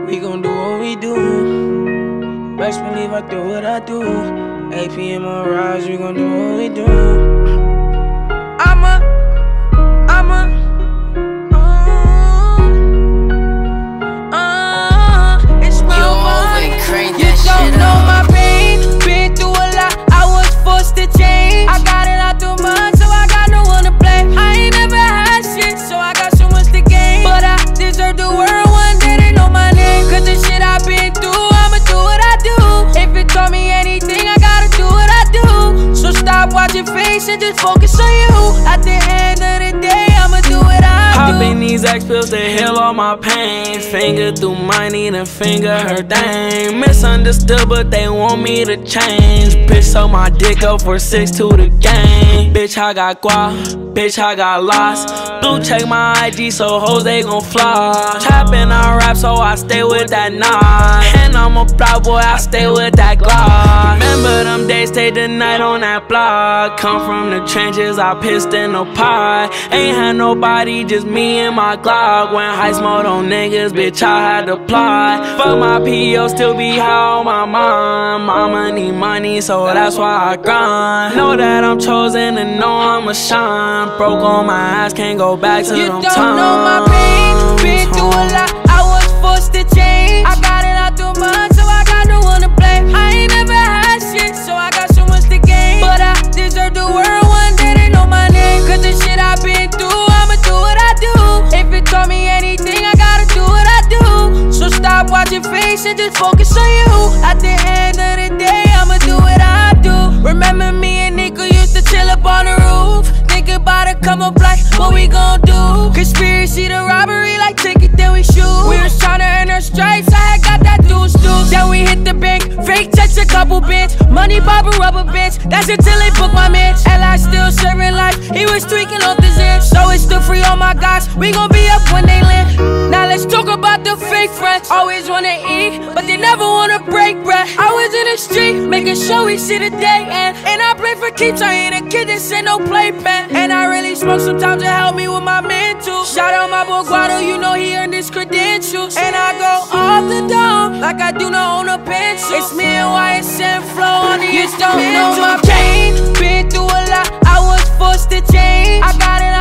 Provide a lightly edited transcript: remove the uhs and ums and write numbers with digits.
We gon' do what we do. Best believe I do what I do. 8 p.m. on rise, we gon' do what we do. It's my mind. You don't know my pain. Been through a lot, I was forced to change. I got it out too much, so I got no one to blame. I ain't never had shit, so I got so much to gain. But I deserve the world one day they know my name. Cause the shit I've been through, I'ma do what I do. If it taught me anything, I gotta do what I do. So stop watching face and just focus on you. At the end of the day, I'ma do what I do. Popping these X pills to heal all my pain. Finger through money, the finger her thing. Misunderstood, but they want me to change. Bitch, so my dick up for 6-2 the game. Bitch, I got guap, bitch, I got lost. Blue check my IG, so hoes they gon' fly. Trappin' on rap, so I stay with that nine. And I'm a proud boy, I stay with that Glock. Remember them days, stayed the night on that block. Come from the trenches, I pissed in the pot. Ain't had nobody, just me and my Glock. Went heist mode on niggas, bitch, I had to plot. Fuck my PO, still be high on my mind. Mama need money, so that's why I grind. Know that I'm chosen and know I'ma shine. Broke on my ass, can't go back to them times. You don't know my pain. Been through a lot, I was forced to change. I got it out too much, so I got no one to blame. I ain't never had shit, so I got so much to gain. But I deserve the world one day they know my name. Cause the shit I've been through, I'ma do what I do. If it taught me anything, I gotta do what I do. So stop watching face and just focus on you. At the end of the day, I'ma do what I do. Remember me and Nico used to chill up on the roof. Think about it, come up like, what we gon' do? Conspiracy to robbery, like take it, then we shoot. We was tryna earn our stripes, I had got that deuce. Then we hit the bank, fake checks a couple bits. Money pop a rubber bitch, that's until they book my mitch. And I still serving life, he was tweaking off the zip. So it's still free on my guys, we gon' be up when they land. Now let's talk about the fake friends. Always wanna eat, but they never wanna break bread. I was in the street, making sure we see the day end. And I play for keeps, I ain't a kid, this ain't no playpen. And I really smoke sometimes to help me with my mental. Shout out my boy Guado, you know he earned his credentials. And I go off the dome, like I do not own a pencil. It's me and YSN flow on the instrumental. You don't know my pain, been through a lot, I was forced to change. I got it